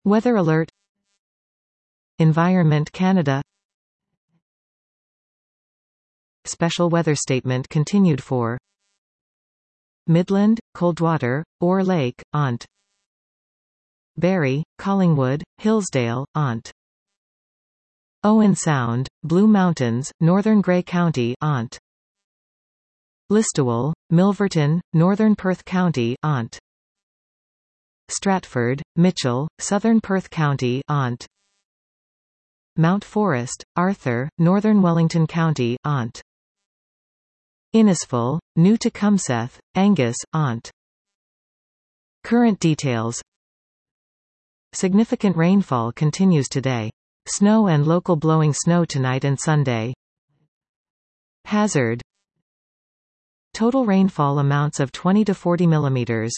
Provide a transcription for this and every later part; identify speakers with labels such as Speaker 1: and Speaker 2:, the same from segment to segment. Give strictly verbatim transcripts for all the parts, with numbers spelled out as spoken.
Speaker 1: Weather alert. Environment Canada. Special weather statement continued for Midland, Coldwater, Orr Lake, Ont. Barrie, Collingwood, Hillsdale, Ont. Owen Sound, Blue Mountains, Northern Grey County, Ont. Listowel, Milverton, Northern Perth County, Ont. Stratford, Mitchell, Southern Perth County, Ont. Mount Forest, Arthur, Northern Wellington County, Ont. Innisful, New Tecumseth, Angus, Ont. Current details. Significant rainfall continues today. Snow and local blowing snow tonight and Sunday. Hazard. Total rainfall amounts of twenty to forty millimeters.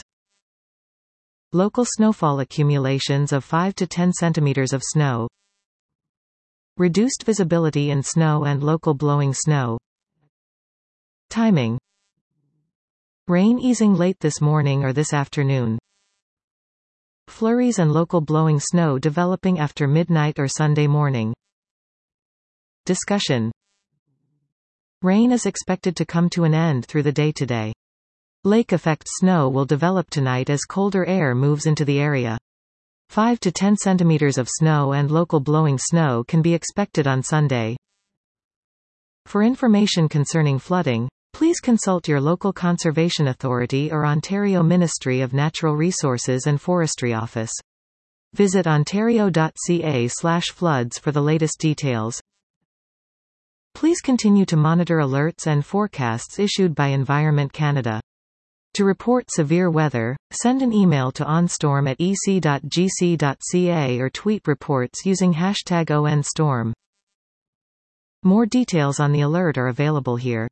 Speaker 1: Local snowfall accumulations of five to ten centimeters of snow. Reduced visibility in snow and local blowing snow. Timing. Rain easing late this morning or this afternoon. Flurries and local blowing snow developing after midnight or Sunday morning. Discussion. Rain is expected to come to an end through the day today. Lake effect snow will develop tonight as colder air moves into the area. five to ten centimeters of snow and local blowing snow can be expected on Sunday. For information concerning flooding, please consult your local conservation authority or Ontario Ministry of Natural Resources and Forestry Office. Visit ontario dot c a slash floods for the latest details. Please continue to monitor alerts and forecasts issued by Environment Canada. To report severe weather, send an email to onstorm at e c dot g c dot c a or tweet reports using hashtag O N storm. More details on the alert are available here.